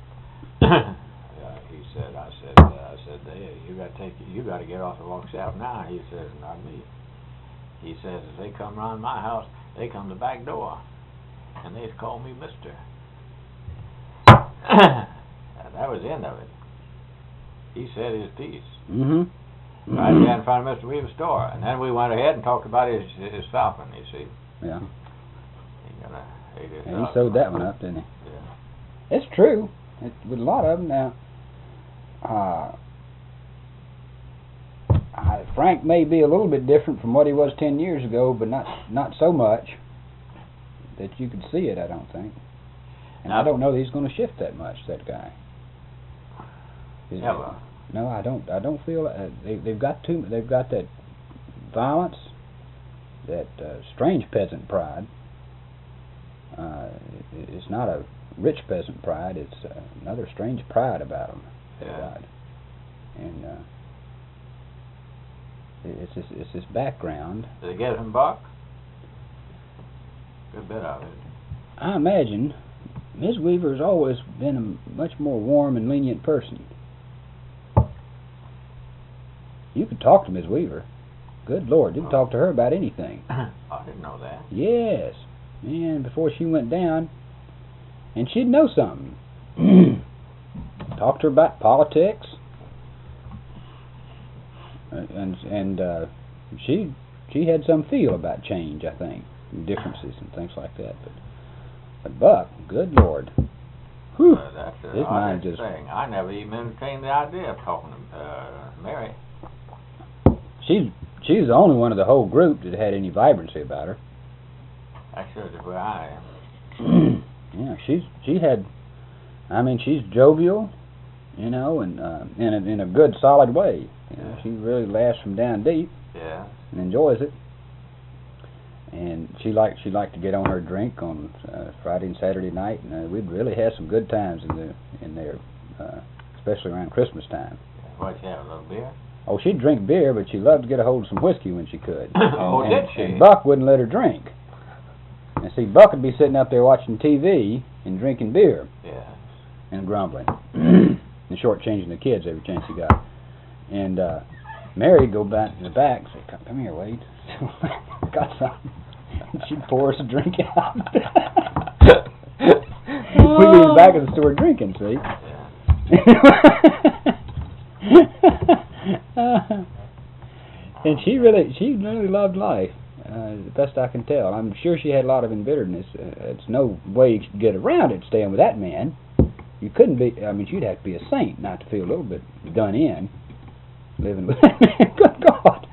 He said, I said, you got to get off the walk south now. He says, not me. He says, if they come around my house, they come the back door, and they call me Mister. That was the end of it. He said his piece. Mm-hmm. Right there in front of Mr. Weaver's store, and then we went ahead and talked about his falcon. You see. Yeah. He sewed that one up, didn't he? Yeah. It's true. With a lot of them now. Frank may be a little bit different from what he was 10 years ago, but not so much that you could see it, I don't think. And I don't know that he's going to shift that much, that guy. Never. No, I don't feel they've got that violence, that strange peasant pride. It's not a rich peasant pride. It's another strange pride about them. Yeah. And it's this background. Did they get him Buck? Good bit of it. I imagine Ms. Weaver's always been a much more warm and lenient person. You could talk to Ms. Weaver. Good Lord, you could talk to her about anything. I didn't know that. Yes. Man, before she went down, and she'd know something. Talk to her about politics. And she had some feel about change, I think, and differences and things like that. But Buck, good Lord, whew, That's his mind just. thing. I never even entertained the idea of talking to Mary. She's the only one of the whole group that had any vibrancy about her. That's sure is where I am. Yeah, she had. I mean, she's jovial, you know, and in a good solid way. You know, she really laughs from down deep. Yeah. And enjoys it. And she liked to get on her drink on Friday and Saturday night, and we'd really have some good times in there, especially around Christmas time. What'd she have, a little beer? Oh, she'd drink beer, but she loved to get a hold of some whiskey when she could. Did she? And Buck wouldn't let her drink. And see, Buck would be sitting up there watching TV and drinking beer. Yeah. And grumbling. And shortchanging the kids every chance he got. And Mary'd go back to the back and say, come here, Wade. Got something. And she'd pour us a drink out. We'd be in the back of the store drinking, see? And she really loved life, the best I can tell. I'm sure she had a lot of embitteredness. It's no way you could get around it staying with that man. You couldn't be, I mean, you'd have to be a saint not to feel a little bit done in living with that man. Good God.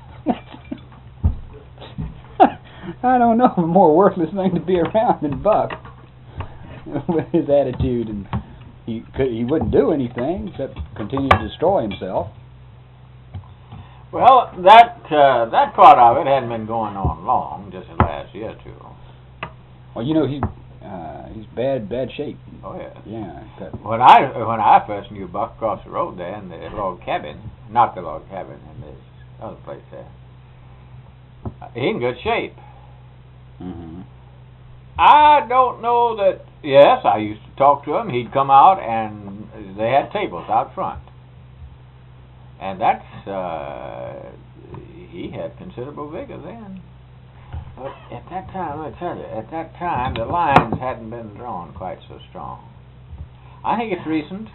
I don't know, a more worthless thing to be around than Buck with his attitude, and he wouldn't do anything except continue to destroy himself. Well, that part of it hadn't been going on long, just the last year or two. Well, you know, he's bad shape. Oh yeah. Yeah. When I first knew Buck across the road there in the log cabin, not the log cabin, in this other place there, he in good shape. Mm-hmm. I don't know that. Yes, I used to talk to him. He'd come out and they had tables out front, and that's he had considerable vigor then. But at that time, I tell you, the lines hadn't been drawn quite so strong. I think it's recent.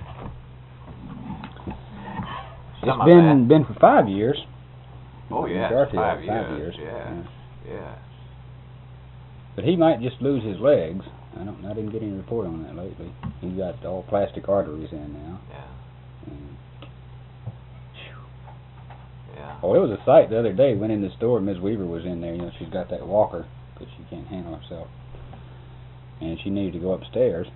It's been for 5 years. Oh yeah, Dorothy, 5 5 years. years. Yeah. But he might just lose his legs. I didn't get any report on that lately. He's got all plastic arteries in now. Yeah. And, yeah. oh, it was a sight the other day. Went in the store. Ms. Weaver was in there. You know, she's got that walker because she can't handle herself, and she needed to go upstairs,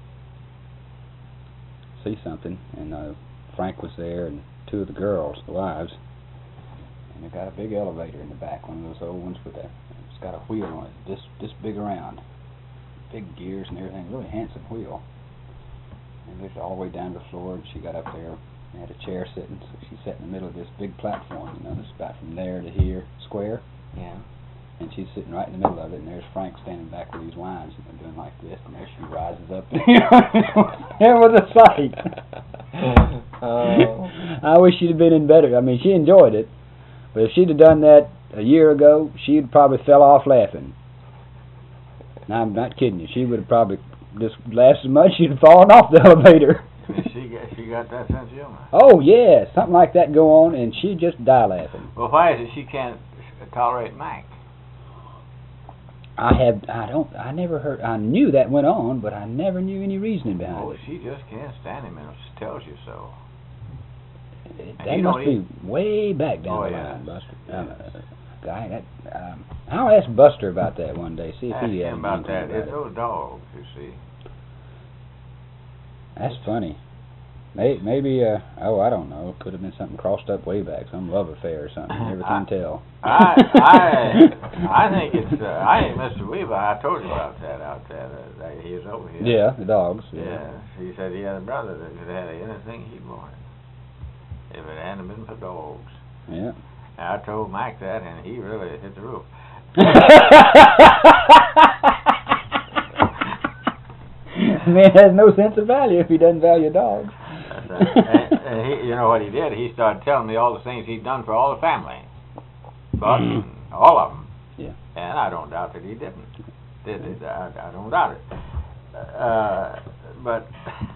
see something. And Frank was there, and two of the girls, the wives. And they got a big elevator in the back, one of those old ones with it's got a wheel on it, this big around, big gears and everything, really handsome wheel. And it was all the way down to the floor, and she got up there and had a chair sitting, so she sat in the middle of this big platform, you know, it's about from there to here, square. Yeah. And she's sitting right in the middle of it, and there's Frank standing back with these wines, and they're doing like this, and there she rises up. It was a sight. I wish she'd have been in better. I mean, she enjoyed it, but if she'd have done that a year ago, she'd probably fell off laughing. And I'm not kidding you. She would have probably just laughed so much she'd have fallen off the elevator. She got that sense of humor. Oh yeah, something like that go on, and she'd just die laughing. Well, why is it she can't tolerate Mac? I never heard. I knew that went on, but I never knew any reasoning behind it. Oh, she just can't stand him, and she tells you so. That you must don't be way back down Oh, the yeah. line, Buster. Yeah. Guy, that I'll ask Buster about that one day. See if Ask he has him about anything that. about It's it. those dogs, you see. That's funny. Maybe I don't know. Could have been something crossed up way back, some love affair or something. You never can tell. I think it's I think Mr. Weaver. I told you about that out there. That he was over here. Yeah, the dogs. Yeah. He said he had a brother that could have had anything he wanted if it hadn't been for dogs. Yeah. And I told Mike that, and he really hit the roof. Man has no sense of value if he doesn't value dogs. And he, you know what he did? He started telling me all the things he'd done for all the family. Buck and all of them. Yeah. And I don't doubt that he didn't. I don't doubt it. But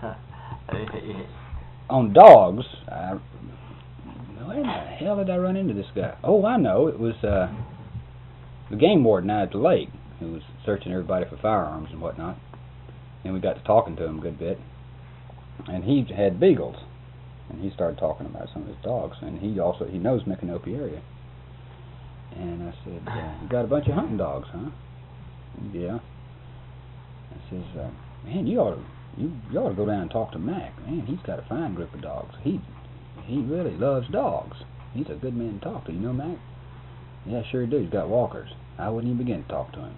on dogs, where the hell did I run into this guy? Oh, I know. It was the game warden out at the lake who was searching everybody for firearms and whatnot. And we got to talking to him a good bit. And he had beagles. And he started talking about some of his dogs. And he knows Micanopy area. And I said, you got a bunch of hunting dogs, huh? Yeah. I says, man, you ought to go down and talk to Mac. Man, he's got a fine group of dogs. He really loves dogs. He's a good man to talk to. You know Mac? Yeah, sure he do. He's got walkers. I wouldn't even begin to talk to him.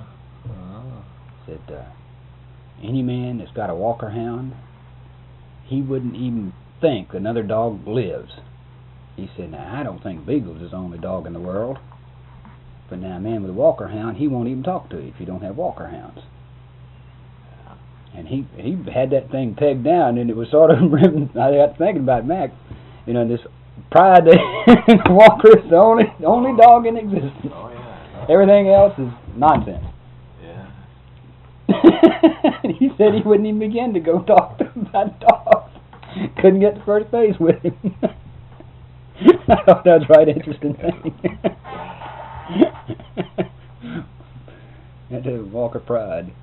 Said, any man that's got a walker hound, he wouldn't even think another dog lives. He said, now, I don't think Beagles is the only dog in the world. But now, a man with a walker hound, he won't even talk to you if you don't have walker hounds. And he had that thing pegged down, and it was sort of, I got thinking about Mac, you know, this pride that Walker is the only dog in existence. oh yeah. Everything else is nonsense. Yeah. He said he wouldn't even begin to go talk to him about dogs. Couldn't get to first base with him. I thought that was a right interesting thing. That is Walker pride.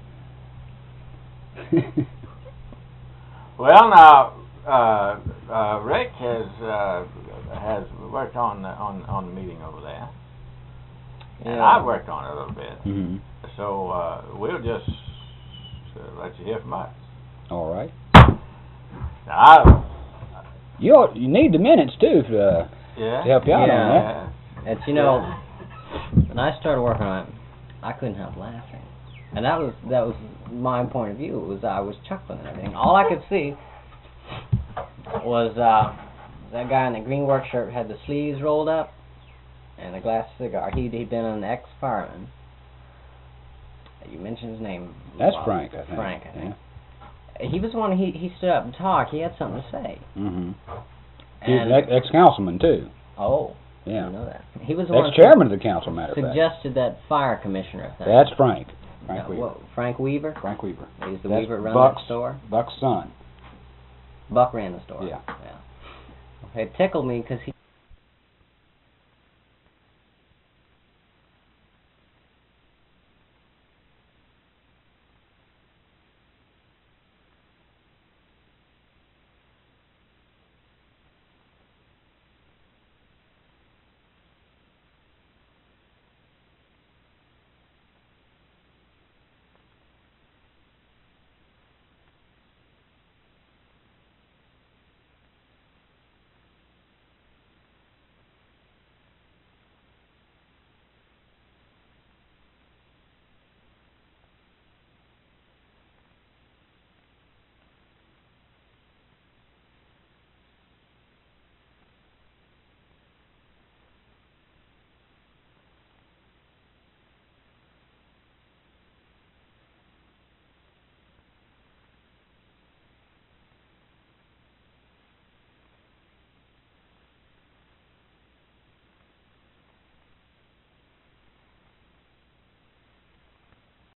Well, now Rick has worked on the meeting over there, and Yeah. I've worked on it a little bit. Mm-hmm. So we'll just let you hear from us. All right. Now, You need the minutes too to help you out on that. Yeah. It's, you know, when I started working on it, I couldn't help laughing. And that was my point of view. It was I was chuckling and everything. All I could see was that guy in the green work shirt had the sleeves rolled up and a glass cigar. He'd been an ex-fireman. You mentioned his name. That's Frank, I think. Frank, I think. Yeah. He was one. He stood up and talked. He had something to say. Mm-hmm. He was And an ex-councilman too. oh, I Yeah. didn't know that. He was the one Ex-chairman of the council, matter of fact. suggested that fire commissioner thing. That's Frank. Frank Yeah, Weaver. what, Frank Weaver? Frank Weaver. He's the That's Weaver that runs Buck's that store. Buck's son. Buck ran the store. Yeah. It tickled me because he